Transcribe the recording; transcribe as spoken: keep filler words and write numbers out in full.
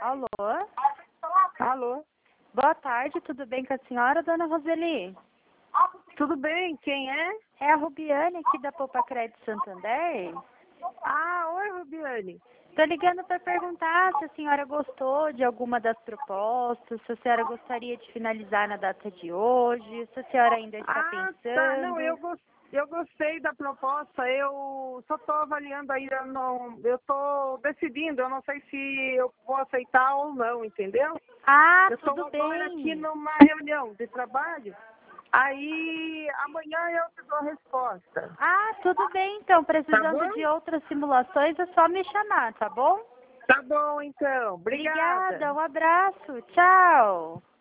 Alô? Alô? Boa tarde, tudo bem com a senhora, dona Roseli? Tudo bem? Quem é? É a Rubiane aqui da Poupa Crédito Santander. Ah, oi, Rubiane. Estou ligando para perguntar se a senhora gostou de alguma das propostas, se a senhora gostaria de finalizar na data de hoje, se a senhora ainda está Ah, pensando. tá. Não, eu, gos- eu gostei da proposta. Eu só estou avaliando ainda. Não, eu estou decidindo. Eu não sei se eu vou aceitar ou não, entendeu? Ah, Eu estou tudo agora aqui bem. numa reunião de trabalho. Aí amanhã eu te dou a resposta. Ah, tudo bem, então, Tá precisando bom? de outras simulações é só me chamar, tá bom? Tá bom, então. Obrigada. Obrigada, um abraço, tchau.